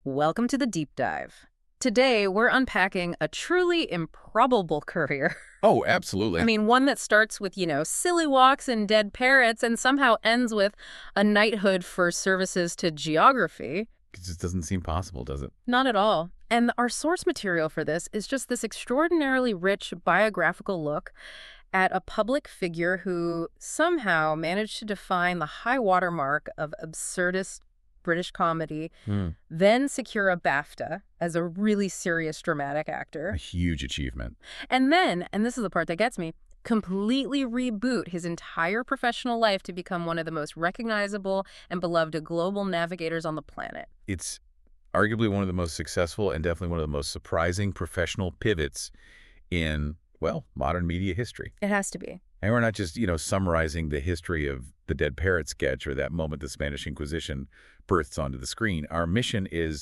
Welcome to the Deep Dive. Today, we're unpacking a truly improbable career. Oh, absolutely. I mean, one that starts with, silly walks and dead parrots and somehow ends with a knighthood for services to geography. It just doesn't seem possible, does it? Not at all. And our source material for this is just this extraordinarily rich biographical look at a public figure who somehow managed to define the high watermark of absurdist British comedy, then secure a BAFTA as a really serious dramatic A actor, huge achievement. and then, and this is the part that gets me, completely reboot his entire professional life to become one of the most recognizable and beloved global navigators on the planet. It's arguably one of the most successful and definitely one of the most surprising professional pivots in, well, modern media history. It has to be. And we're not just, summarizing the history of the Dead Parrot sketch or that moment the Spanish Inquisition births onto the screen. Our mission is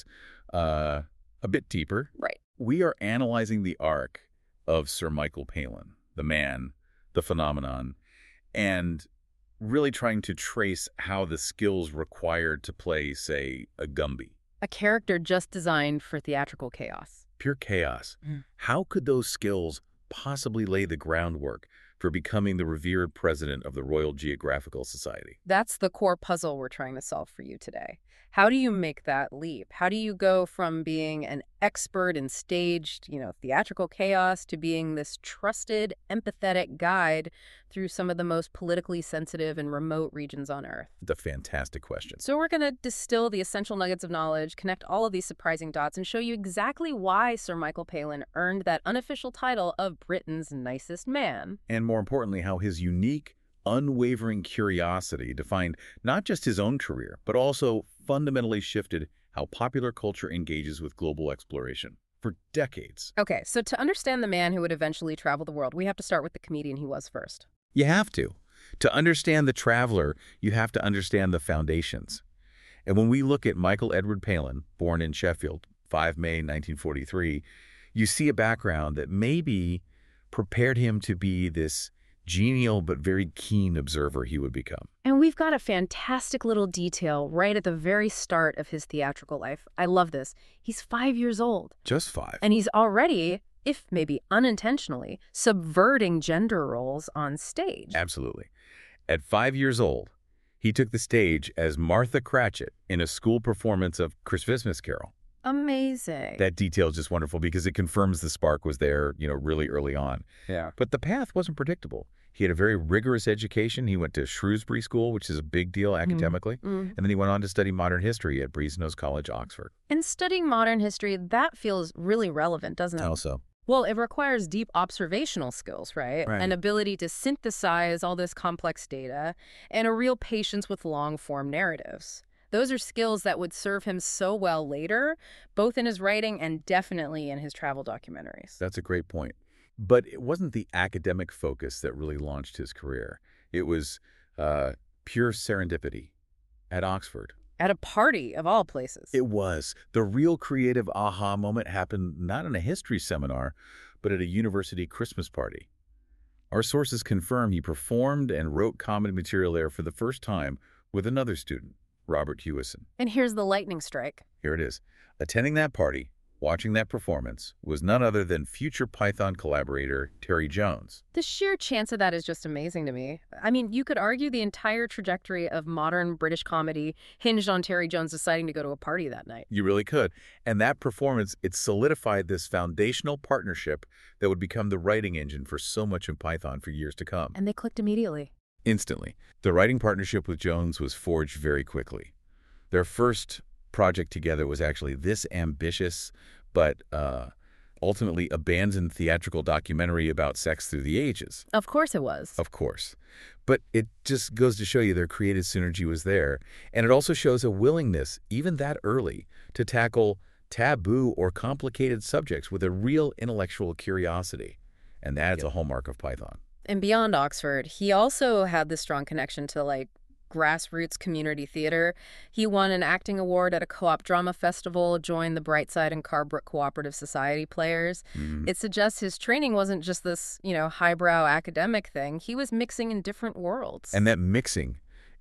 a bit deeper. Right. We are analyzing the arc of Sir Michael Palin, the man, the phenomenon, and really trying to trace how the skills required to play, say, a Gumby. A character just designed for theatrical chaos. Pure chaos. Mm. How could those skills possibly lay the groundwork for becoming the revered president of the Royal Geographical Society? That's the core puzzle we're trying to solve for you today. How do you make that leap? How do you go from being an expert in staged, theatrical chaos to being this trusted, empathetic guide through some of the most politically sensitive and remote regions on Earth? The fantastic question. So we're going to distill the essential nuggets of knowledge, connect all of these surprising dots, and show you exactly why Sir Michael Palin earned that unofficial title of Britain's nicest man. And more importantly, how his unique, unwavering curiosity defined not just his own career, but also fundamentally shifted how popular culture engages with global exploration for decades. Okay, so to understand the man who would eventually travel the world, we have to start with the comedian he was first. You have to. To understand the traveler, you have to understand the foundations. And when we look at Michael Edward Palin, born in Sheffield, 5 May 1943, you see a background that maybe prepared him to be this genial but very keen observer he would become. And we've got a fantastic little detail right at the very start of his theatrical life. I love this. He's 5 years old. Just 5. And he's already, if maybe unintentionally, subverting gender roles on stage. Absolutely. At 5 years old, he took the stage as Martha Cratchit in a school performance of Christmas Carol. Amazing. That detail is just wonderful because it confirms the spark was there, really early on. Yeah. But the path wasn't predictable. He had a very rigorous education. He went to Shrewsbury School, which is a big deal academically. And then he went on to study modern history at Brasenose College, Oxford. And studying modern history, that feels really relevant, doesn't it? How so? Well, it requires deep observational skills, right? Right. An ability to synthesize all this complex data and a real patience with long-form narratives. Those are skills that would serve him so well later, both in his writing and definitely in his travel documentaries. That's a great point. But it wasn't the academic focus that really launched his career. It was pure serendipity at Oxford. At a party, of all places. It was. The real creative aha moment happened not in a history seminar, but at a university Christmas party. Our sources confirm he performed and wrote comedy material there for the first time with another student, Robert Hewison. And here's the lightning strike. Here it is. Attending that party, watching that performance, was none other than future Python collaborator Terry Jones. The sheer chance of that is just amazing to me. I mean, you could argue the entire trajectory of modern British comedy hinged on Terry Jones deciding to go to a party that night. You really could. And that performance, it solidified this foundational partnership that would become the writing engine for so much of Python for years to come. And they clicked immediately. Instantly. The writing partnership with Jones was forged very quickly. Their first project together was actually this ambitious, but ultimately abandoned theatrical documentary about sex through the ages. Of course it was. Of course. But it just goes to show you their creative synergy was there. And it also shows a willingness, even that early, to tackle taboo or complicated subjects with a real intellectual curiosity. And that is a hallmark of Python. And beyond Oxford, he also had this strong connection to, grassroots community theater. He won an acting award at a co-op drama festival, joined the Brightside and Carbrook Cooperative Society players. It suggests his training wasn't just this, highbrow academic thing. He was mixing in different worlds. And that mixing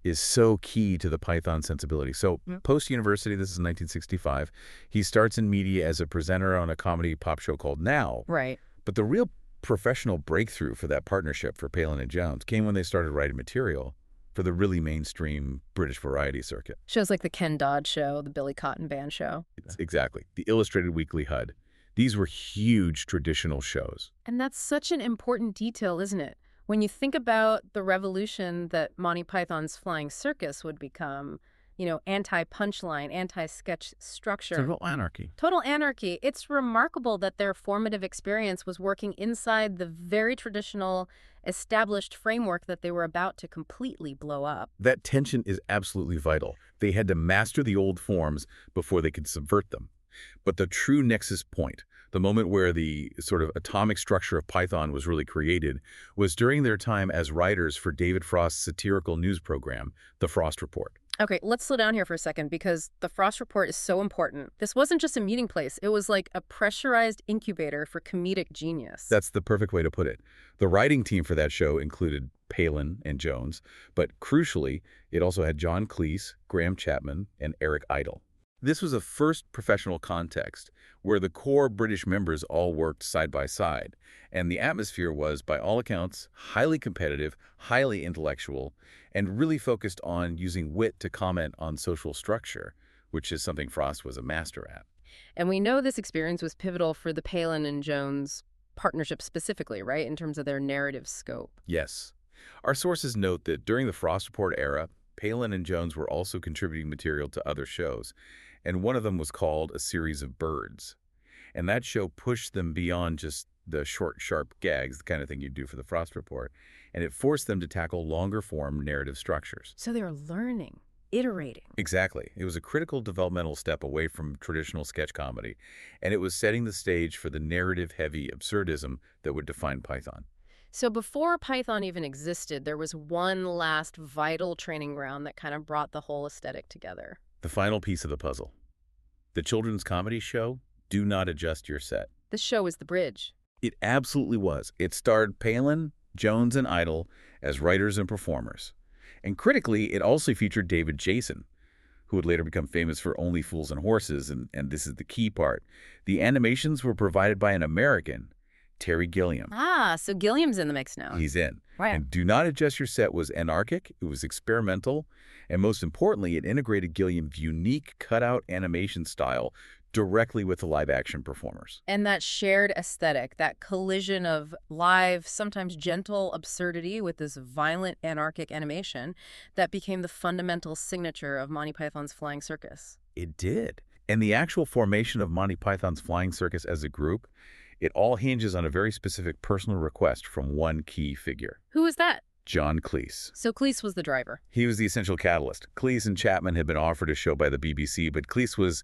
is so key to the Python sensibility. So post-university, this is 1965, he starts in media as a presenter on a comedy pop show called Now. Right. But the real professional breakthrough for that partnership for Palin and Jones came when they started writing material for the really mainstream British variety circuit. Shows like the Ken Dodd Show, the Billy Cotton Band Show. Exactly. The Illustrated Weekly HUD. These were huge traditional shows. And that's such an important detail, isn't it? When you think about the revolution that Monty Python's Flying Circus would become, anti-punchline, anti-sketch structure. Total anarchy. Total anarchy. It's remarkable that their formative experience was working inside the very traditional, established framework that they were about to completely blow up. That tension is absolutely vital. They had to master the old forms before they could subvert them. But the true nexus point, the moment where the sort of atomic structure of Python was really created, was during their time as writers for David Frost's satirical news program, The Frost Report. Okay, let's slow down here for a second because the Frost Report is so important. This wasn't just a meeting place. It was like a pressurized incubator for comedic genius. That's the perfect way to put it. The writing team for that show included Palin and Jones, but crucially, it also had John Cleese, Graham Chapman, and Eric Idle. This was a first professional context where the core British members all worked side by side, and the atmosphere was, by all accounts, highly competitive, highly intellectual, and really focused on using wit to comment on social structure, which is something Frost was a master at. And we know this experience was pivotal for the Palin and Jones partnership specifically, right, in terms of their narrative scope. Yes. Our sources note that during the Frost Report era, Palin and Jones were also contributing material to other shows, and one of them was called A Series of Birds. And that show pushed them beyond just the short, sharp gags, the kind of thing you do for the Frost Report, and it forced them to tackle longer-form narrative structures. So they were learning, iterating. Exactly. It was a critical developmental step away from traditional sketch comedy, and it was setting the stage for the narrative-heavy absurdism that would define Python. So before Python even existed, there was one last vital training ground that kind of brought the whole aesthetic together. The final piece of the puzzle. The children's comedy show, Do Not Adjust Your Set. This show is the bridge. It absolutely was. It starred Palin, Jones, and Idle as writers and performers. And critically, it also featured David Jason, who would later become famous for Only Fools and Horses, and this is the key part. The animations were provided by an American, Terry Gilliam. Ah, so Gilliam's in the mix now. He's in. Right. And Do Not Adjust Your Set was anarchic, it was experimental, and most importantly, it integrated Gilliam's unique cutout animation style directly with the live-action performers. And that shared aesthetic, that collision of live, sometimes gentle absurdity with this violent anarchic animation that became the fundamental signature of Monty Python's Flying Circus. It did. And the actual formation of Monty Python's Flying Circus as a group, it all hinges on a very specific personal request from one key figure. Who was that? John Cleese. So Cleese was the driver. He was the essential catalyst. Cleese and Chapman had been offered a show by the BBC, but Cleese was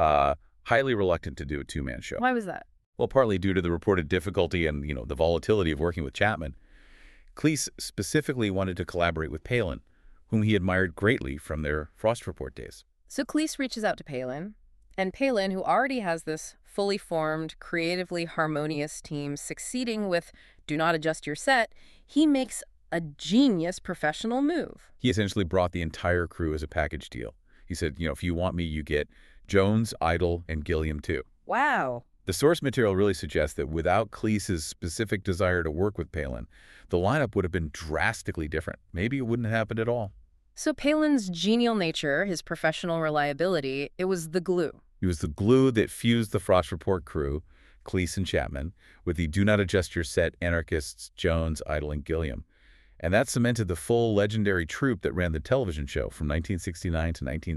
highly reluctant to do a two-man show. Why was that? Well, partly due to the reported difficulty and, the volatility of working with Chapman. Cleese specifically wanted to collaborate with Palin, whom he admired greatly from their Frost Report days. So Cleese reaches out to Palin, and Palin, who already has this fully formed, creatively harmonious team succeeding with Do Not Adjust Your Set, he makes a genius professional move. He essentially brought the entire crew as a package deal. He said, if you want me, you get Jones, Idle, and Gilliam too. Wow. The source material really suggests that without Cleese's specific desire to work with Palin, the lineup would have been drastically different. Maybe it wouldn't have happened at all. So Palin's genial nature, his professional reliability, it was the glue. It was the glue that fused the Frost Report crew, Cleese and Chapman, with the Do Not Adjust Your Set anarchists Jones, Idle, and Gilliam. And that cemented the full legendary troupe that ran the television show from 1969 to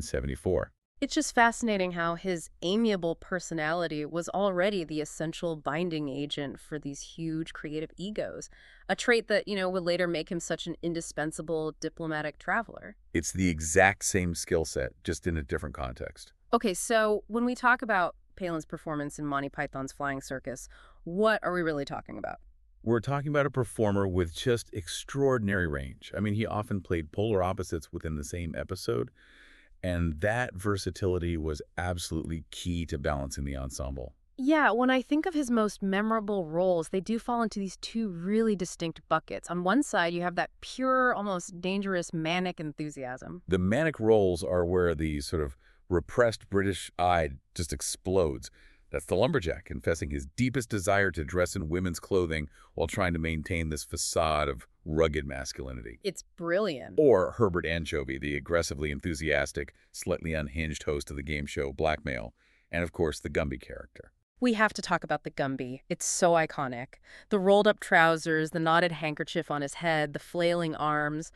1974. It's just fascinating how his amiable personality was already the essential binding agent for these huge creative egos, a trait that, would later make him such an indispensable diplomatic traveler. It's the exact same skill set, just in a different context. Okay, so when we talk about Palin's performance in Monty Python's Flying Circus, what are we really talking about? We're talking about a performer with just extraordinary range. I mean, he often played polar opposites within the same episode, and that versatility was absolutely key to balancing the ensemble. Yeah, when I think of his most memorable roles, they do fall into these two really distinct buckets. On one side, you have that pure, almost dangerous manic enthusiasm. The manic roles are where the sort of repressed British eye just explodes. That's the lumberjack confessing his deepest desire to dress in women's clothing while trying to maintain this facade of rugged masculinity. It's brilliant. Or Herbert Anchovy, the aggressively enthusiastic, slightly unhinged host of the game show Blackmail. And of course, the Gumby character. We have to talk about the Gumby. It's so iconic. The rolled-up trousers, the knotted handkerchief on his head, the flailing arms.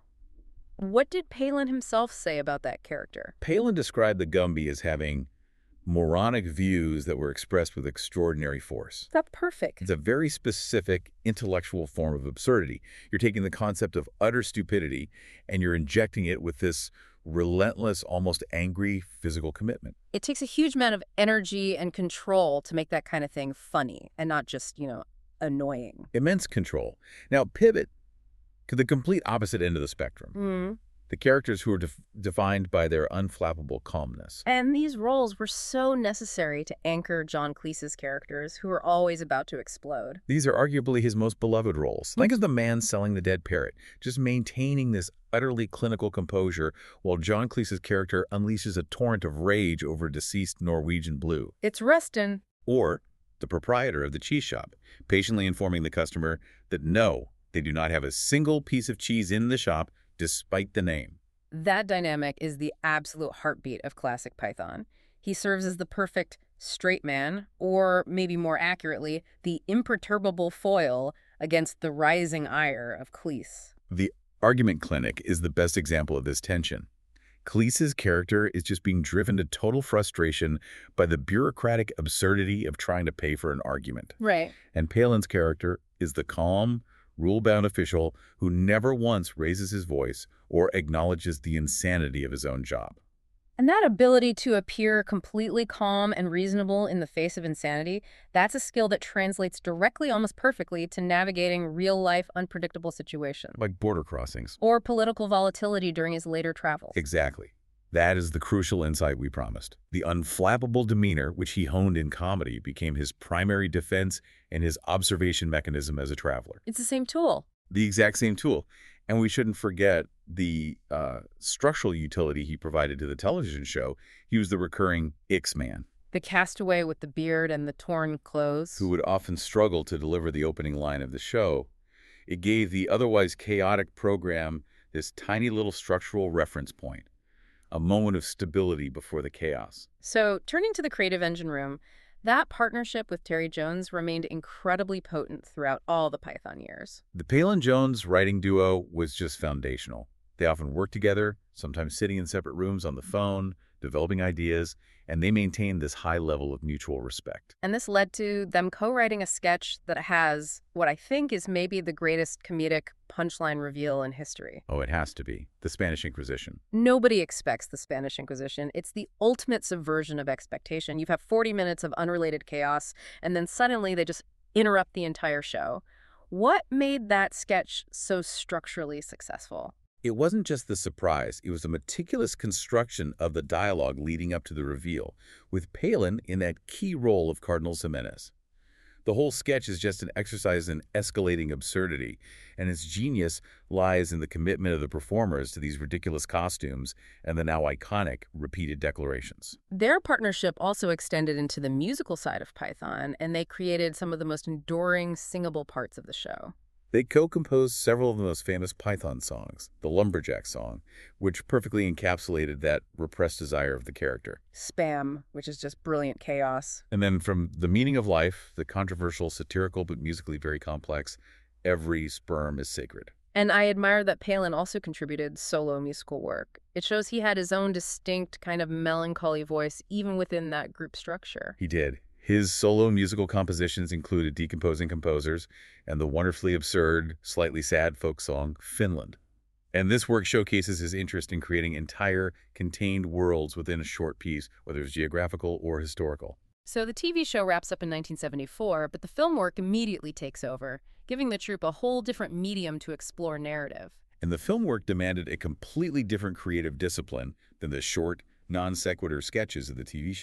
What did Palin himself say about that character? Palin described the Gumby as having moronic views that were expressed with extraordinary force. That's perfect. It's a very specific intellectual form of absurdity. You're taking the concept of utter stupidity and you're injecting it with this relentless, almost angry physical commitment. It takes a huge amount of energy and control to make that kind of thing funny and not just, annoying. Immense control. Now, pivot to the complete opposite end of the spectrum. The characters who are defined by their unflappable calmness. And these roles were so necessary to anchor John Cleese's characters, who are always about to explode. These are arguably his most beloved roles. Think of the man selling the dead parrot, just maintaining this utterly clinical composure while John Cleese's character unleashes a torrent of rage over deceased Norwegian Blue. It's Rustin. Or the proprietor of the cheese shop, patiently informing the customer that no, they do not have a single piece of cheese in the shop, despite the name. That dynamic is the absolute heartbeat of classic Python. He serves as the perfect straight man, or maybe more accurately, the imperturbable foil against the rising ire of Cleese. The argument clinic is the best example of this tension. Cleese's character is just being driven to total frustration by the bureaucratic absurdity of trying to pay for an argument. Right. And Palin's character is the calm, rule-bound official who never once raises his voice or acknowledges the insanity of his own job. And that ability to appear completely calm and reasonable in the face of insanity, that's a skill that translates directly, almost perfectly, to navigating real-life, unpredictable situations. Like border crossings. Or political volatility during his later travels. Exactly. That is the crucial insight we promised. The unflappable demeanor, which he honed in comedy, became his primary defense and his observation mechanism as a traveler. It's the same tool. The exact same tool. And we shouldn't forget the structural utility he provided to the television show. He was the recurring Ix-Man. The castaway with the beard and the torn clothes. Who would often struggle to deliver the opening line of the show. It gave the otherwise chaotic program this tiny little structural reference point. A moment of stability before the chaos. So, turning to the creative engine room, that partnership with Terry Jones remained incredibly potent throughout all the Python years. The Palin-Jones writing duo was just foundational. They often worked together, sometimes sitting in separate rooms on the phone, developing ideas, and they maintained this high level of mutual respect. And this led to them co-writing a sketch that has what I think is maybe the greatest comedic punchline reveal in history. Oh, it has to be. The Spanish Inquisition. Nobody expects the Spanish Inquisition. It's the ultimate subversion of expectation. You have 40 minutes of unrelated chaos, and then suddenly they just interrupt the entire show. What made that sketch so structurally successful? It wasn't just the surprise, it was a meticulous construction of the dialogue leading up to the reveal, with Palin in that key role of Cardinal Ximenez. The whole sketch is just an exercise in escalating absurdity, and its genius lies in the commitment of the performers to these ridiculous costumes and the now iconic repeated declarations. Their partnership also extended into the musical side of Python, and they created some of the most enduring, singable parts of the show. They co-composed several of the most famous Python songs, the Lumberjack song, which perfectly encapsulated that repressed desire of the character. Spam, which is just brilliant chaos. And then from The Meaning of Life, the controversial, satirical, but musically very complex, Every Sperm is Sacred. And I admire that Palin also contributed solo musical work. It shows he had his own distinct kind of melancholy voice even within that group structure. He did. His solo musical compositions included Decomposing Composers and the wonderfully absurd, slightly sad folk song, Finland. And this work showcases his interest in creating entire, contained worlds within a short piece, whether it's geographical or historical. So the TV show wraps up in 1974, but the film work immediately takes over, giving the troupe a whole different medium to explore narrative. And the film work demanded a completely different creative discipline than the short, non-sequitur sketches of the TV show.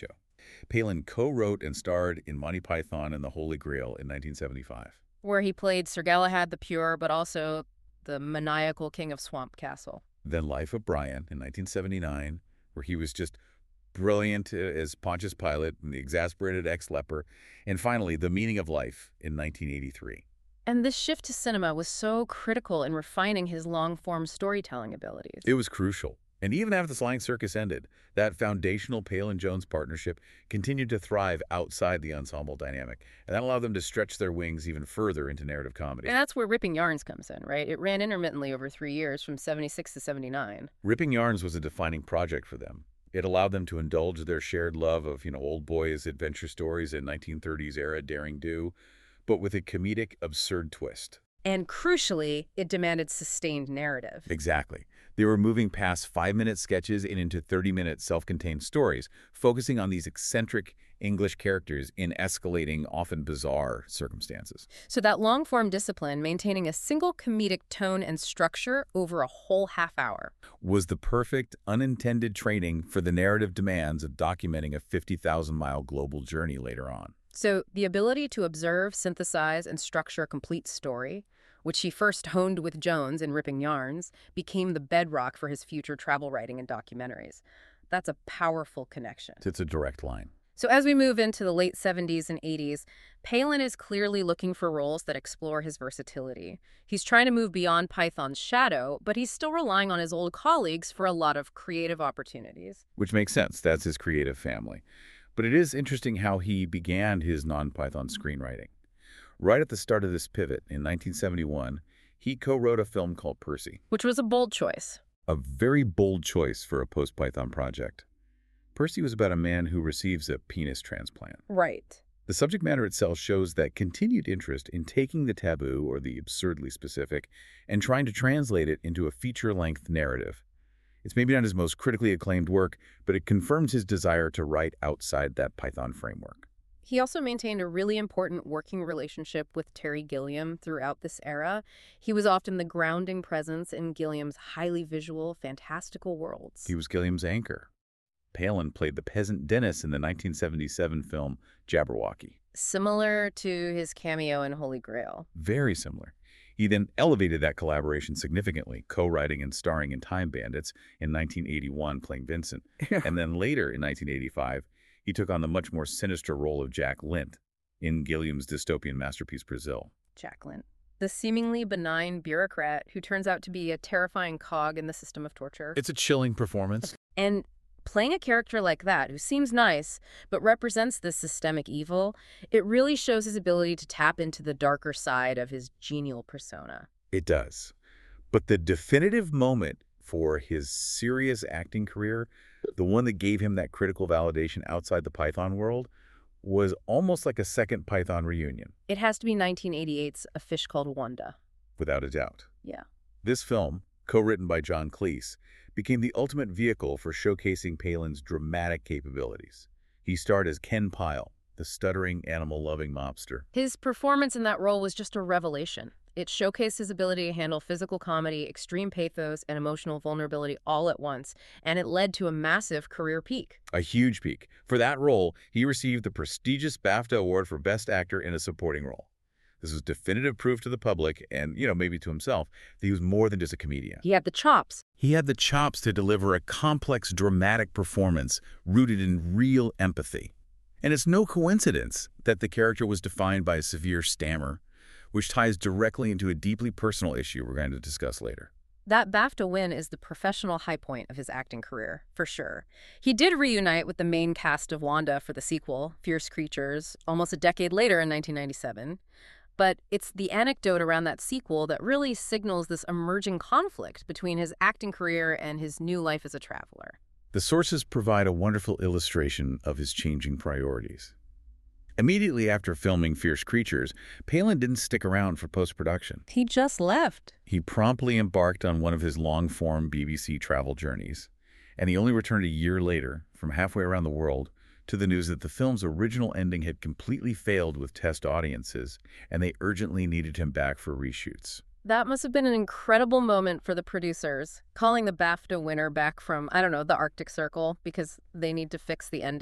Palin co-wrote and starred in Monty Python and the Holy Grail in 1975. Where he played Sir Galahad the Pure, but also the maniacal king of Swamp Castle. Then Life of Brian in 1979, where he was just brilliant as Pontius Pilate and the exasperated ex-leper. And finally, The Meaning of Life in 1983. And this shift to cinema was so critical in refining his long-form storytelling abilities. It was crucial. And even after The Flying Circus ended, that foundational Palin-Jones partnership continued to thrive outside the ensemble dynamic. And that allowed them to stretch their wings even further into narrative comedy. And that's where Ripping Yarns comes in, right? It ran intermittently over 3 years, from 76 to 79. Ripping Yarns was a defining project for them. It allowed them to indulge their shared love of, old boys' adventure stories and 1930s era daring do, but with a comedic, absurd twist. And crucially, it demanded sustained narrative. Exactly. They were moving past 5-minute sketches and into 30-minute self-contained stories, focusing on these eccentric English characters in escalating, often bizarre circumstances. So that long-form discipline, maintaining a single comedic tone and structure over a whole half hour, was the perfect, unintended training for the narrative demands of documenting a 50,000-mile global journey later on. So the ability to observe, synthesize, and structure a complete story, which he first honed with Jones in Ripping Yarns, became the bedrock for his future travel writing and documentaries. That's a powerful connection. It's a direct line. So as we move into the late 70s and 80s, Palin is clearly looking for roles that explore his versatility. He's trying to move beyond Python's shadow, but he's still relying on his old colleagues for a lot of creative opportunities. Which makes sense. That's his creative family. But it is interesting how he began his non-Python screenwriting. Right at the start of this pivot, in 1971, he co-wrote a film called Percy. Which was a bold choice. A very bold choice for a post-Python project. Percy was about a man who receives a penis transplant. Right. The subject matter itself shows that continued interest in taking the taboo or the absurdly specific and trying to translate it into a feature-length narrative. It's maybe not his most critically acclaimed work, but it confirms his desire to write outside that Python framework. He also maintained a really important working relationship with Terry Gilliam throughout this era. He was often the grounding presence in Gilliam's highly visual, fantastical worlds. He was Gilliam's anchor. Palin played the peasant Dennis in the 1977 film Jabberwocky. Similar to his cameo in Holy Grail. Very similar. He then elevated that collaboration significantly, co-writing and starring in Time Bandits in 1981, playing Vincent. And then later, in 1985, he took on the much more sinister role of Jack Lint in Gilliam's dystopian masterpiece, Brazil. Jack Lint. The seemingly benign bureaucrat who turns out to be a terrifying cog in the system of torture. It's a chilling performance. And playing a character like that, who seems nice, but represents this systemic evil, it really shows his ability to tap into the darker side of his genial persona. It does. But the definitive moment for his serious acting career, the one that gave him that critical validation outside the Python world, was almost like a second Python reunion. It has to be 1988's A Fish Called Wanda. Without a doubt. Yeah. This film, co-written by John Cleese, became the ultimate vehicle for showcasing Palin's dramatic capabilities. He starred as Ken Pyle, the stuttering, animal-loving mobster. His performance in that role was just a revelation. It showcased his ability to handle physical comedy, extreme pathos, and emotional vulnerability all at once, and it led to a massive career peak. A huge peak. For that role, he received the prestigious BAFTA Award for Best Actor in a Supporting Role. This was definitive proof to the public, and, maybe to himself, that he was more than just a comedian. He had the chops. He had the chops to deliver a complex, dramatic performance rooted in real empathy. And it's no coincidence that the character was defined by a severe stammer, which ties directly into a deeply personal issue we're going to discuss later. That BAFTA win is the professional high point of his acting career, for sure. He did reunite with the main cast of Wanda for the sequel, Fierce Creatures, almost a decade later in 1997. But it's the anecdote around that sequel that really signals this emerging conflict between his acting career and his new life as a traveler. The sources provide a wonderful illustration of his changing priorities. Immediately after filming Fierce Creatures, Palin didn't stick around for post-production. He just left. He promptly embarked on one of his long-form BBC travel journeys, and he only returned a year later, from halfway around the world, to the news that the film's original ending had completely failed with test audiences, and they urgently needed him back for reshoots. That must have been an incredible moment for the producers, calling the BAFTA winner back from, the Arctic Circle because they need to fix the ending.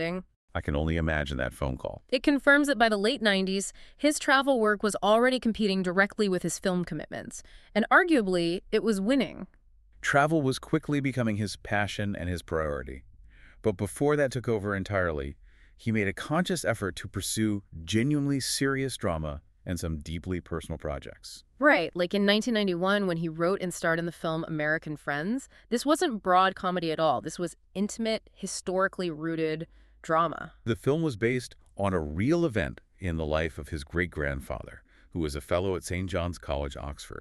I can only imagine that phone call. It confirms that by the late 90s, his travel work was already competing directly with his film commitments, and arguably, it was winning. Travel was quickly becoming his passion and his priority. But before that took over entirely, he made a conscious effort to pursue genuinely serious drama and some deeply personal projects. Right, like in 1991 when he wrote and starred in the film American Friends, this wasn't broad comedy at all. This was intimate, historically rooted drama. The film was based on a real event in the life of his great-grandfather, who was a fellow at St. John's College, Oxford.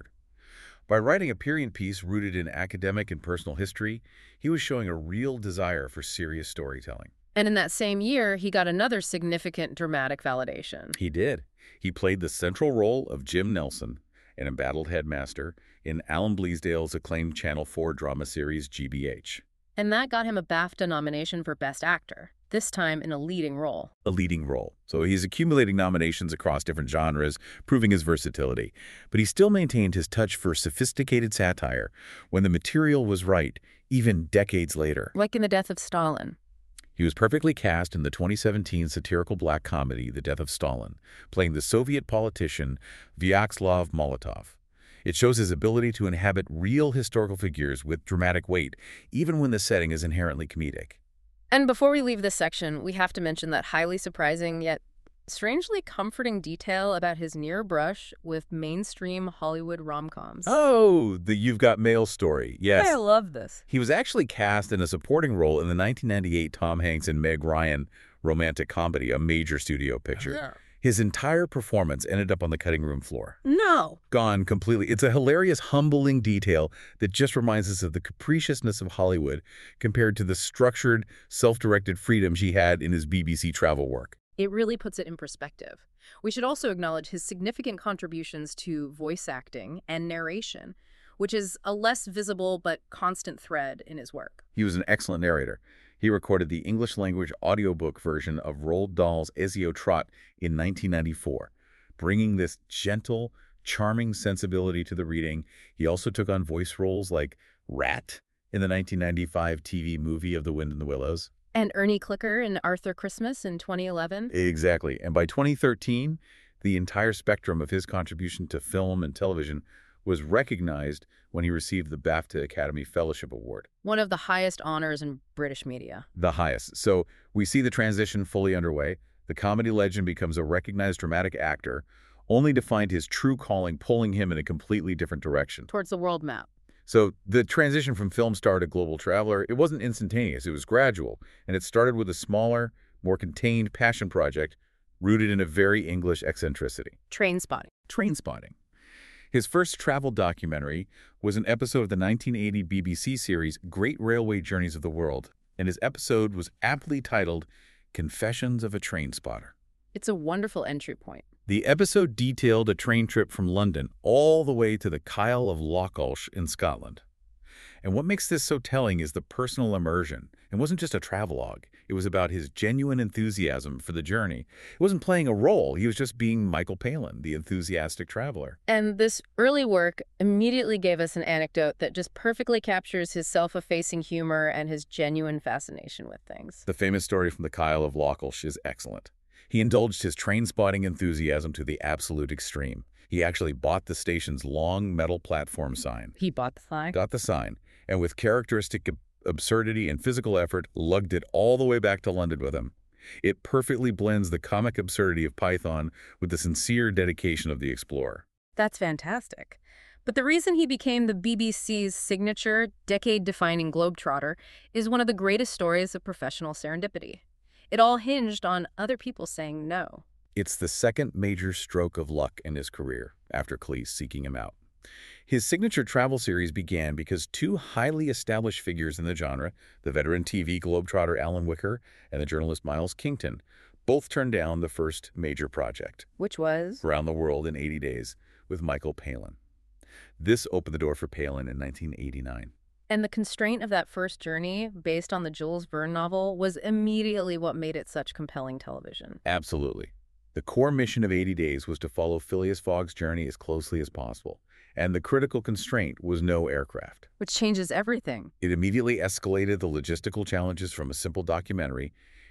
By writing a period piece rooted in academic and personal history, he was showing a real desire for serious storytelling. And in that same year, he got another significant dramatic validation. He did. He played the central role of Jim Nelson, an embattled headmaster, in Alan Bleasdale's acclaimed Channel 4 drama series GBH. And that got him a BAFTA nomination for Best Actor, this time in a leading role. A leading role. So he's accumulating nominations across different genres, proving his versatility. But he still maintained his touch for sophisticated satire when the material was right, even decades later. Like in The Death of Stalin. He was perfectly cast in the 2017 satirical black comedy The Death of Stalin, playing the Soviet politician Vyacheslav Molotov. It shows his ability to inhabit real historical figures with dramatic weight, even when the setting is inherently comedic. And before we leave this section, we have to mention that highly surprising yet strangely comforting detail about his near brush with mainstream Hollywood rom-coms. Oh, the You've Got Mail story. Yes. I love this. He was actually cast in a supporting role in the 1998 Tom Hanks and Meg Ryan romantic comedy, a major studio picture. Yeah. His entire performance ended up on the cutting room floor. No. Gone completely. It's a hilarious, humbling detail that just reminds us of the capriciousness of Hollywood compared to the structured, self-directed freedom he had in his BBC travel work. It really puts it in perspective. We should also acknowledge his significant contributions to voice acting and narration, which is a less visible but constant thread in his work. He was an excellent narrator. He recorded the English-language audiobook version of Roald Dahl's Ezio Trott in 1994, bringing this gentle, charming sensibility to the reading. He also took on voice roles like Rat in the 1995 TV movie of The Wind in the Willows. And Ernie Clicker in Arthur Christmas in 2011. Exactly. And by 2013, the entire spectrum of his contribution to film and television was recognized when he received the BAFTA Academy Fellowship Award. One of the highest honors in British media. The highest. So we see the transition fully underway. The comedy legend becomes a recognized dramatic actor, only to find his true calling pulling him in a completely different direction. Towards the world map. So the transition from film star to global traveler, it wasn't instantaneous. It was gradual. And it started with a smaller, more contained passion project rooted in a very English eccentricity. Trainspotting. Trainspotting. His first travel documentary was an episode of the 1980 BBC series Great Railway Journeys of the World, and his episode was aptly titled Confessions of a Trainspotter. It's a wonderful entry point. The episode detailed a train trip from London all the way to the Kyle of Lochaulsh in Scotland. And what makes this so telling is the personal immersion. It wasn't just a travelogue. It was about his genuine enthusiasm for the journey. It wasn't playing a role. He was just being Michael Palin, the enthusiastic traveler. And this early work immediately gave us an anecdote that just perfectly captures his self-effacing humor and his genuine fascination with things. The famous story from the Kyle of Lochaulsh is excellent. He indulged his train-spotting enthusiasm to the absolute extreme. He actually bought the station's long metal platform sign. He bought the sign? Got the sign, and with characteristic absurdity and physical effort, lugged it all the way back to London with him. It perfectly blends the comic absurdity of Python with the sincere dedication of the explorer. That's fantastic. But the reason he became the BBC's signature, decade-defining globetrotter is one of the greatest stories of professional serendipity. It all hinged on other people saying no. It's the second major stroke of luck in his career, after Cleese seeking him out. His signature travel series began because two highly established figures in the genre, the veteran TV globetrotter Alan Wicker and the journalist Miles Kington, both turned down the first major project. Which was? Around the World in 80 Days with Michael Palin. This opened the door for Palin in 1989. And the constraint of that first journey, based on the Jules Verne novel, was immediately what made it such compelling television. Absolutely. The core mission of 80 Days was to follow Phileas Fogg's journey as closely as possible, and the critical constraint was no aircraft. Which changes everything. It immediately escalated the logistical challenges from a simple documentary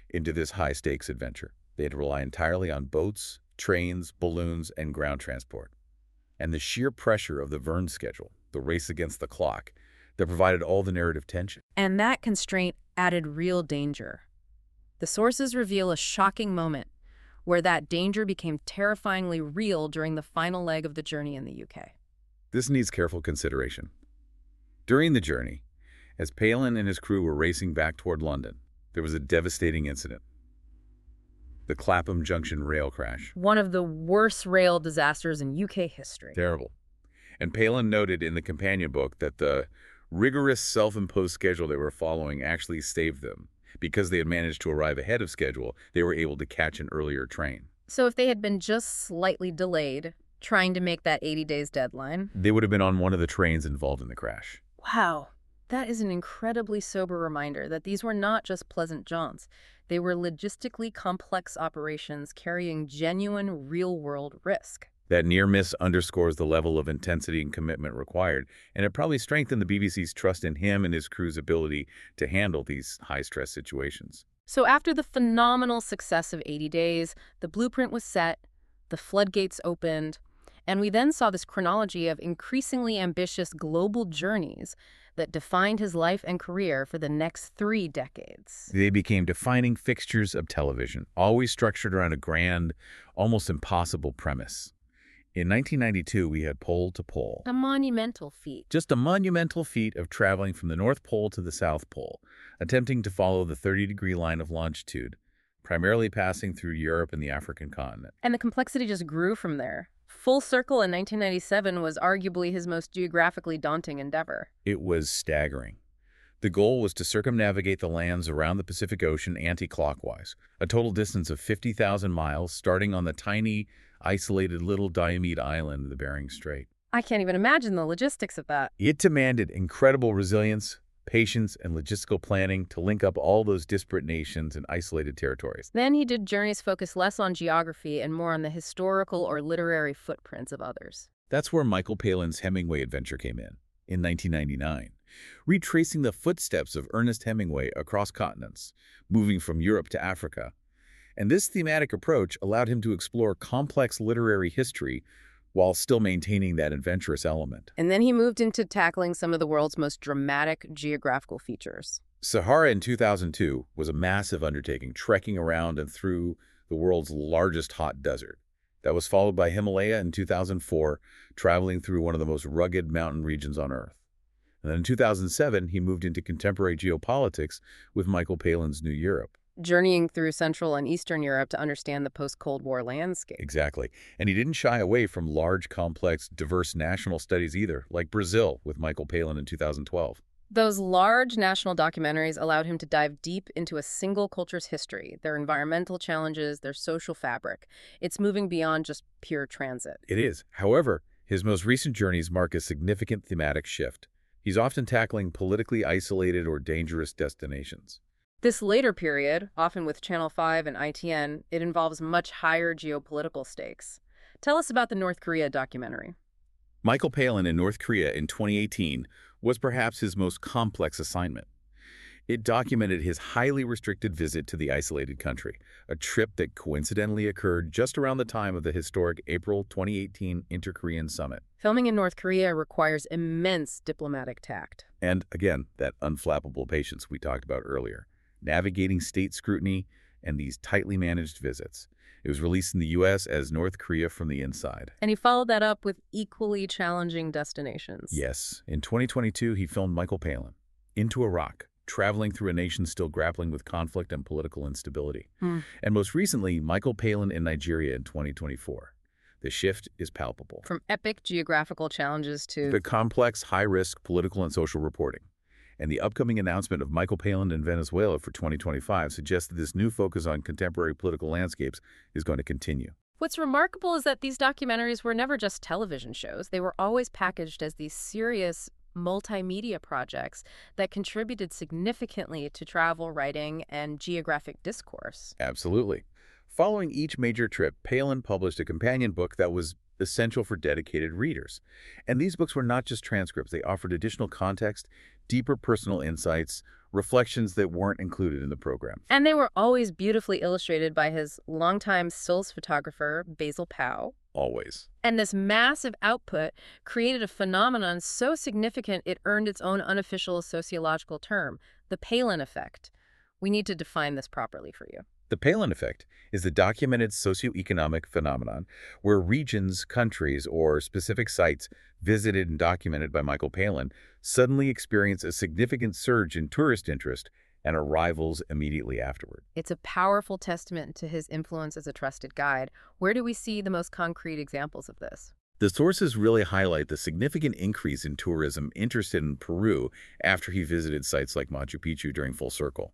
into this high-stakes adventure. They had to rely entirely on boats, trains, balloons, and ground transport. And the sheer pressure of the Verne schedule, the race against the clock, that provided all the narrative tension. And that constraint added real danger. The sources reveal a shocking moment where that danger became terrifyingly real during the final leg of the journey in the UK. This needs careful consideration. During the journey, as Palin and his crew were racing back toward London, there was a devastating incident. The Clapham Junction rail crash. One of the worst rail disasters in UK history. Terrible. And Palin noted in the companion book that the rigorous self-imposed schedule they were following actually saved them. Because they had managed to arrive ahead of schedule, they were able to catch an earlier train. So if they had been just slightly delayed, trying to make that 80 days deadline... They would have been on one of the trains involved in the crash. Wow. That is an incredibly sober reminder that these were not just pleasant jaunts. They were logistically complex operations carrying genuine real-world risk. That near miss underscores the level of intensity and commitment required, and it probably strengthened the BBC's trust in him and his crew's ability to handle these high-stress situations. So after the phenomenal success of 80 Days, the blueprint was set, the floodgates opened, and we then saw this chronology of increasingly ambitious global journeys that defined his life and career for the next 3 decades. They became defining fixtures of television, always structured around a grand, almost impossible premise. In 1992, we had Pole to Pole. A monumental feat. Just a monumental feat of traveling from the North Pole to the South Pole, attempting to follow the 30-degree line of longitude, primarily passing through Europe and the African continent. And the complexity just grew from there. Full Circle in 1997 was arguably his most geographically daunting endeavor. It was staggering. The goal was to circumnavigate the lands around the Pacific Ocean anti-clockwise, a total distance of 50,000 miles, starting on the tiny, isolated little Diomede Island of the Bering Strait. I can't even imagine the logistics of that. It demanded incredible resilience, patience, and logistical planning to link up all those disparate nations and isolated territories. Then he did journeys focused less on geography and more on the historical or literary footprints of others. That's where Michael Palin's Hemingway adventure came in 1999, retracing the footsteps of Ernest Hemingway across continents, moving from Europe to Africa. And this thematic approach allowed him to explore complex literary history while still maintaining that adventurous element. And then he moved into tackling some of the world's most dramatic geographical features. Sahara in 2002 was a massive undertaking, trekking around and through the world's largest hot desert. That was followed by Himalaya in 2004, traveling through one of the most rugged mountain regions on Earth. And then in 2007, he moved into contemporary geopolitics with Michael Palin's New Europe. Journeying through Central and Eastern Europe to understand the post-Cold War landscape. Exactly. And he didn't shy away from large, complex, diverse national studies either, like Brazil with Michael Palin in 2012. Those large national documentaries allowed him to dive deep into a single culture's history, their environmental challenges, their social fabric. It's moving beyond just pure transit. It is. However, his most recent journeys mark a significant thematic shift. He's often tackling politically isolated or dangerous destinations. This later period, often with Channel 5 and ITN, it involves much higher geopolitical stakes. Tell us about the North Korea documentary. Michael Palin in North Korea in 2018 was perhaps his most complex assignment. It documented his highly restricted visit to the isolated country, a trip that coincidentally occurred just around the time of the historic April 2018 Inter-Korean Summit. Filming in North Korea requires immense diplomatic tact. And again, that unflappable patience we talked about earlier. Navigating state scrutiny and these tightly managed visits. It was released in the U.S. as North Korea from the Inside. And he followed that up with equally challenging destinations. Yes. In 2022, he filmed Michael Palin, Into Iraq, traveling through a nation still grappling with conflict and political instability. And most recently, Michael Palin in Nigeria in 2024. The shift is palpable. From epic geographical challenges to the complex, high-risk political and social reporting. And the upcoming announcement of Michael Palin in Venezuela for 2025 suggests that this new focus on contemporary political landscapes is going to continue. What's remarkable is that these documentaries were never just television shows. They were always packaged as these serious multimedia projects that contributed significantly to travel, writing, and geographic discourse. Absolutely. Following each major trip, Palin published a companion book that was essential for dedicated readers. And these books were not just transcripts. They offered additional context, deeper personal insights, reflections that weren't included in the program. And they were always beautifully illustrated by his longtime stills photographer, Basil Powell. Always. And this massive output created a phenomenon so significant it earned its own unofficial sociological term, the Palin effect. We need to define this properly for you. The Palin effect is the documented socioeconomic phenomenon where regions, countries, or specific sites visited and documented by Michael Palin suddenly experience a significant surge in tourist interest and arrivals immediately afterward. It's a powerful testament to his influence as a trusted guide. Where do we see the most concrete examples of this? The sources really highlight the significant increase in tourism interested in Peru after he visited sites like Machu Picchu during Full Circle.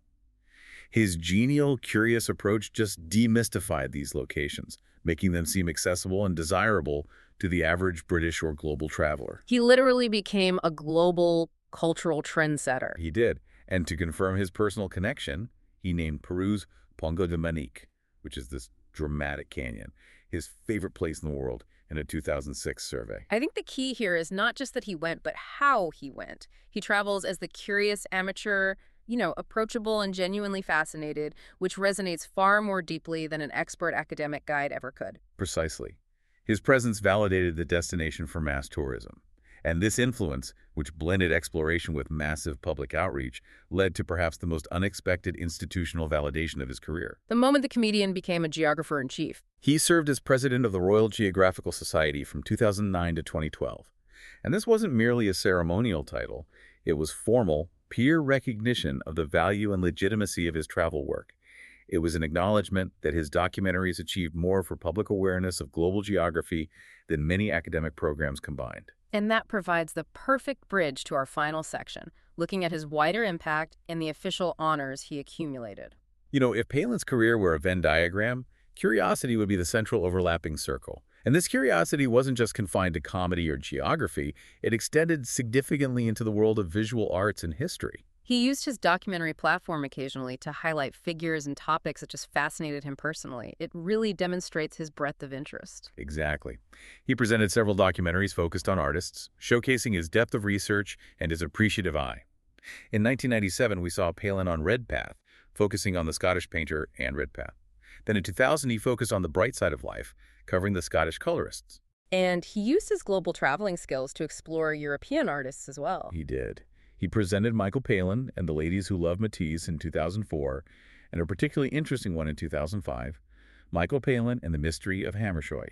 His genial, curious approach just demystified these locations, making them seem accessible and desirable to the average British or global traveler. He literally became a global cultural trendsetter. He did, and to confirm his personal connection, he named Peru's Pongo de Manique, which is this dramatic canyon, his favorite place in the world in a 2006 survey. I think the key here is not just that he went, but how he went. He travels as the curious amateur, approachable and genuinely fascinated, which resonates far more deeply than an expert academic guide ever could. Precisely. His presence validated the destination for mass tourism. And this influence, which blended exploration with massive public outreach, led to perhaps the most unexpected institutional validation of his career. The moment the comedian became a geographer-in-chief. He served as president of the Royal Geographical Society from 2009 to 2012. And this wasn't merely a ceremonial title. It was formal, peer recognition of the value and legitimacy of his travel work. It was an acknowledgement that his documentaries achieved more for public awareness of global geography than many academic programs combined. And that provides the perfect bridge to our final section, looking at his wider impact and the official honors he accumulated. If Palin's career were a Venn diagram, curiosity would be the central overlapping circle. And this curiosity wasn't just confined to comedy or geography, it extended significantly into the world of visual arts and history. He used his documentary platform occasionally to highlight figures and topics that just fascinated him personally. It really demonstrates his breadth of interest. Exactly. He presented several documentaries focused on artists, showcasing his depth of research and his appreciative eye. In 1997, we saw Palin on Redpath, focusing on the Scottish painter Anne Redpath. Then in 2000, he focused on the bright side of life, covering the Scottish colorists. And he used his global traveling skills to explore European artists as well. He did. He presented Michael Palin and the Ladies Who Love Matisse in 2004, and a particularly interesting one in 2005, Michael Palin and the Mystery of Hammershoy.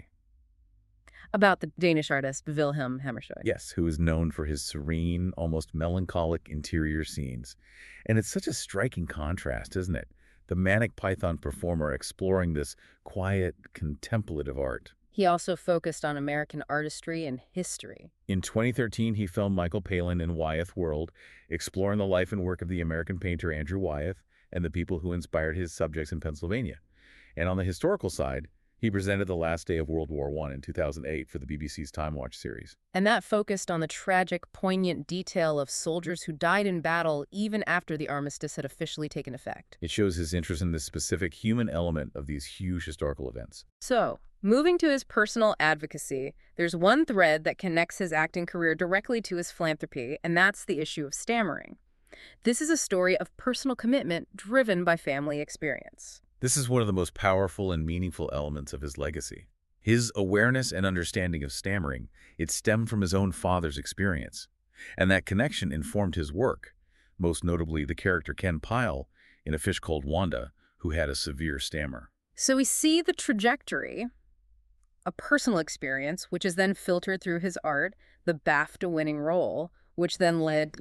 About the Danish artist Wilhelm Hammershoy. Yes, who is known for his serene, almost melancholic interior scenes. And it's such a striking contrast, isn't it? The manic Python performer exploring this quiet, contemplative art. He also focused on American artistry and history. In 2013, he filmed Michael Palin in Wyeth World, exploring the life and work of the American painter Andrew Wyeth and the people who inspired his subjects in Pennsylvania. And on the historical side, he presented The Last Day of World War I in 2008 for the BBC's Time Watch series. And that focused on the tragic, poignant detail of soldiers who died in battle even after the armistice had officially taken effect. It shows his interest in the specific human element of these huge historical events. So, moving to his personal advocacy, there's one thread that connects his acting career directly to his philanthropy, and that's the issue of stammering. This is a story of personal commitment driven by family experience. This is one of the most powerful and meaningful elements of his legacy. His awareness and understanding of stammering, it stemmed from his own father's experience. And that connection informed his work, most notably the character Ken Pyle in A Fish Called Wanda, who had a severe stammer. So we see the trajectory, a personal experience, which is then filtered through his art, the BAFTA-winning role, which then led...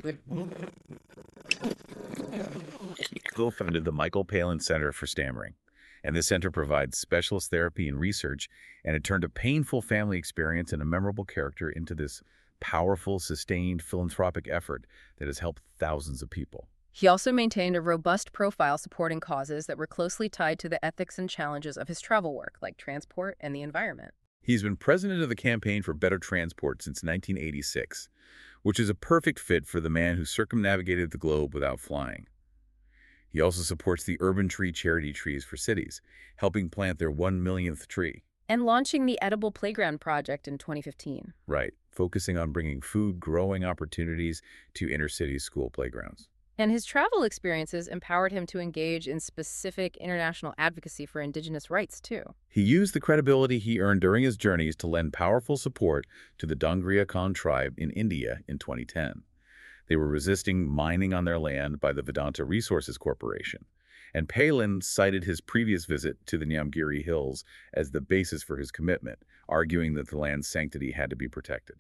He co-founded the Michael Palin Center for Stammering, and this center provides specialist therapy and research, and it turned a painful family experience and a memorable character into this powerful, sustained philanthropic effort that has helped thousands of people. He also maintained a robust profile supporting causes that were closely tied to the ethics and challenges of his travel work, like transport and the environment. He's been president of the Campaign for Better Transport since 1986, which is a perfect fit for the man who circumnavigated the globe without flying. He also supports the Urban Tree Charity Trees for Cities, helping plant their 1 millionth tree. And launching the Edible Playground Project in 2015. Right, focusing on bringing food-growing opportunities to inner-city school playgrounds. And his travel experiences empowered him to engage in specific international advocacy for indigenous rights, too. He used the credibility he earned during his journeys to lend powerful support to the Dongria Khan tribe in India in 2010. They were resisting mining on their land by the Vedanta Resources Corporation, and Palin cited his previous visit to the Nyamgiri Hills as the basis for his commitment, arguing that the land's sanctity had to be protected.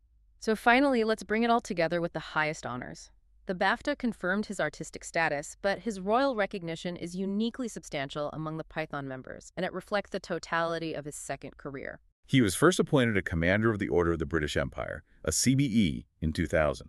So finally, let's bring it all together with the highest honors. The BAFTA confirmed his artistic status, but his royal recognition is uniquely substantial among the Python members, and it reflects the totality of his second career. He was first appointed a Commander of the Order of the British Empire, a CBE, in 2000.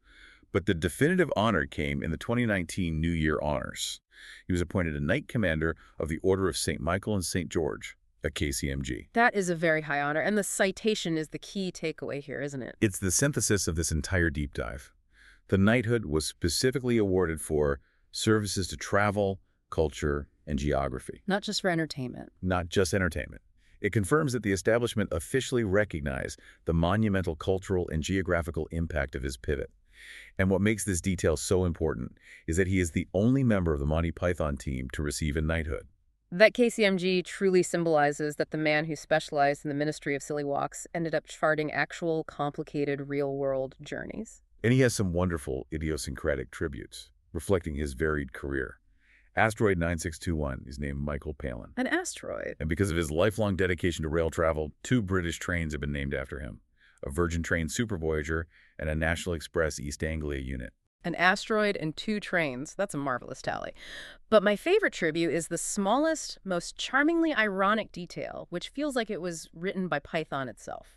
But the definitive honor came in the 2019 New Year honors. He was appointed a Knight Commander of the Order of St. Michael and St. George, a KCMG. That is a very high honor, and the citation is the key takeaway here, isn't it? It's the synthesis of this entire deep dive. The knighthood was specifically awarded for services to travel, culture, and geography. Not just for entertainment. Not just entertainment. It confirms that the establishment officially recognized the monumental cultural and geographical impact of his pivot. And what makes this detail so important is that he is the only member of the Monty Python team to receive a knighthood. That KCMG truly symbolizes that the man who specialized in the Ministry of Silly Walks ended up charting actual, complicated, real-world journeys. And he has some wonderful idiosyncratic tributes, reflecting his varied career. Asteroid 9621 is named Michael Palin. An asteroid. And because of his lifelong dedication to rail travel, 2 British trains have been named after him, a Virgin Train Super Voyager and a National Express East Anglia unit. An asteroid and 2 trains. That's a marvelous tally. But my favorite tribute is the smallest, most charmingly ironic detail, which feels like it was written by Python itself.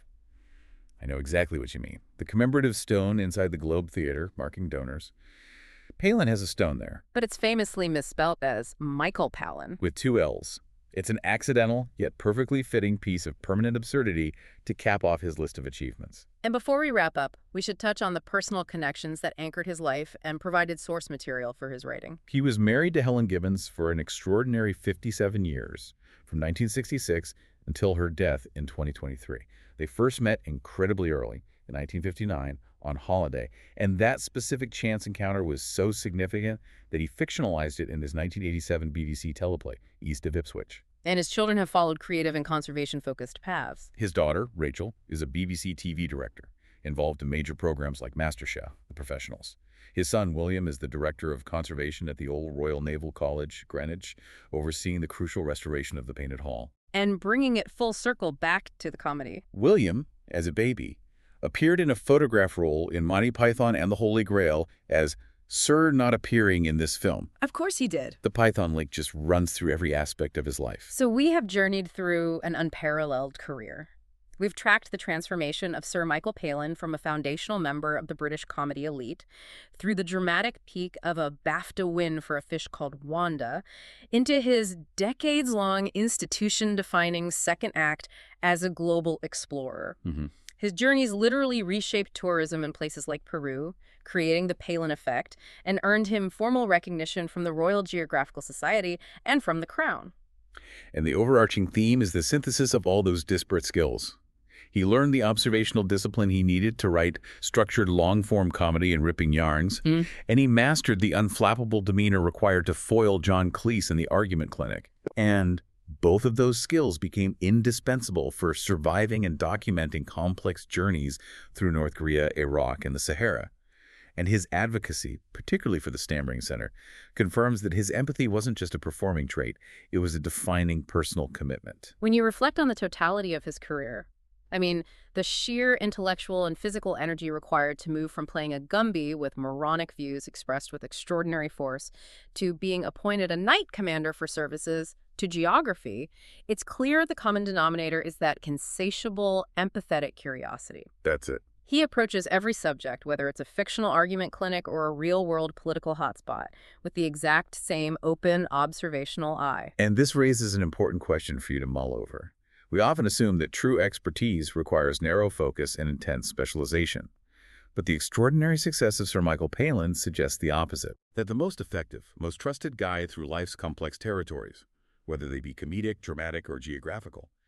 I know exactly what you mean. The commemorative stone inside the Globe Theater, marking donors. Palin has a stone there. But it's famously misspelled as Michael Palin. With 2 L's. It's an accidental, yet perfectly fitting piece of permanent absurdity to cap off his list of achievements. And before we wrap up, we should touch on the personal connections that anchored his life and provided source material for his writing. He was married to Helen Gibbons for an extraordinary 57 years, from 1966 until her death in 2023. They first met incredibly early, in 1959, on holiday, and that specific chance encounter was so significant that he fictionalized it in his 1987 BBC teleplay, East of Ipswich. And his children have followed creative and conservation-focused paths. His daughter, Rachel, is a BBC TV director, involved in major programs like MasterChef, The Professionals. His son, William, is the director of conservation at the Old Royal Naval College, Greenwich, overseeing the crucial restoration of the Painted Hall. And bringing it full circle back to the comedy. William, as a baby, appeared in a photograph role in Monty Python and the Holy Grail as Sir not appearing in this film. Of course he did. The Python link just runs through every aspect of his life. So we have journeyed through an unparalleled career. We've tracked the transformation of Sir Michael Palin from a foundational member of the British comedy elite through the dramatic peak of a BAFTA win for A Fish Called Wanda into his decades-long institution-defining second act as a global explorer. His journeys literally reshaped tourism in places like Peru, creating the Palin effect, and earned him formal recognition from the Royal Geographical Society and from the Crown. And the overarching theme is the synthesis of all those disparate skills. He learned the observational discipline he needed to write structured long-form comedy and ripping yarns, and he mastered the unflappable demeanor required to foil John Cleese in the argument clinic. And both of those skills became indispensable for surviving and documenting complex journeys through North Korea, Iraq, and the Sahara. And his advocacy, particularly for the Stammering Center, confirms that his empathy wasn't just a performing trait, it was a defining personal commitment. When you reflect on the totality of his career, I mean, the sheer intellectual and physical energy required to move from playing a Gumby with moronic views expressed with extraordinary force to being appointed a Knight Commander for services to geography, it's clear the common denominator is that insatiable, empathetic curiosity. That's it. He approaches every subject, whether it's a fictional argument clinic or a real-world political hotspot, with the exact same open, observational eye. And this raises an important question for you to mull over. We often assume that true expertise requires narrow focus and intense specialization. But the extraordinary success of Sir Michael Palin suggests the opposite, that the most effective, most trusted guide through life's complex territories, whether they be comedic, dramatic, or geographical,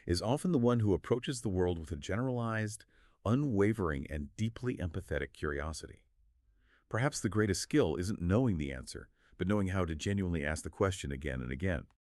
is often the one who approaches the world with a generalized, unwavering, and deeply empathetic curiosity. Perhaps the greatest skill isn't knowing the answer, but knowing how to genuinely ask the question again and again.